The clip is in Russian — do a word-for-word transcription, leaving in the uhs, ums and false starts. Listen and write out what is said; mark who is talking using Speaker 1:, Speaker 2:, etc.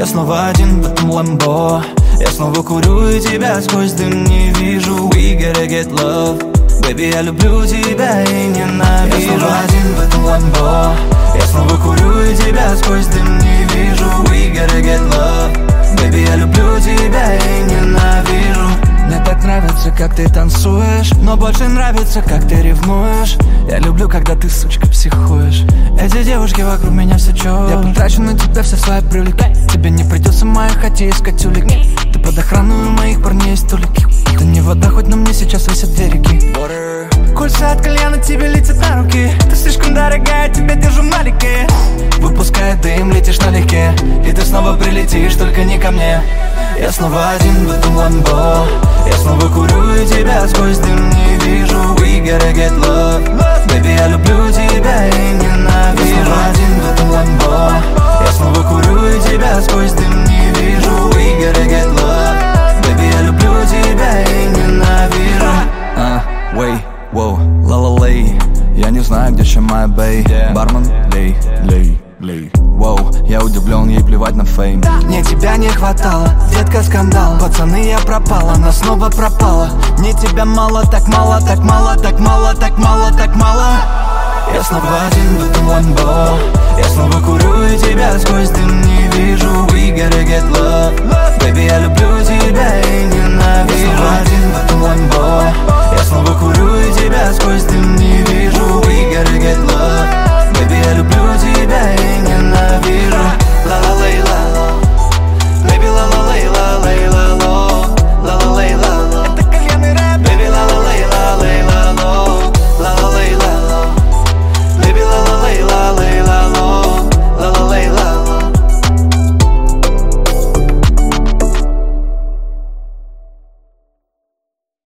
Speaker 1: Я снова один в этом ламбо. Я снова курю и тебя сквозь дым не вижу. We gotta get love. Baby, я люблю тебя и ненавижу. Я снова один в этом ламбо. Я снова курю и тебя сквозь дым не вижу. We gotta get love. Baby, я люблю тебя и ненавижу. Мне так нравится, как ты танцуешь, но больше нравится, как ты ревнуешь. Я люблю, когда ты, сучка, психуешь. Эти девушки вокруг меня все чё. Я потрачу на тебя все свои привлеки. Тебе не придется в моей хате искать улики. Ты под охраной у моих парней есть столики. Ты не вода, хоть на мне сейчас висят две реки. Кольца от кальяна тебе летят на руки. Ты слишком дорогая, тебя держу маленькие. Выпуская дым, летишь налегке. И ты снова прилетишь, только не ко мне. Я снова один в этом ламбо. Я снова курю и тебя сквозь дым не вижу. We gotta get love. Baby, я люблю тебя и ненавижу. Я снова один в этом ламбо. Я снова курю и тебя сквозь дым не вижу. We gotta get love. Baby, я люблю тебя и ненавижу. uh, Wait, wow, ла-ла-лей. Я не знаю, где еще моя бэй. Бармен, лей, лей, лей. Воу, я удивлен, ей плевать на фейм. Мне тебя не хватало, детка, скандал. Пацаны, я пропала, она снова пропала. Мне тебя мало, так мало, так мало, так мало, так мало, так мало. Я снова один в этом ламбо. Я снова курю и тебя сквозь дым не вижу. We gotta get love. Baby, я люблю тебя и ненавижу. Я снова один в этом ламбо. Я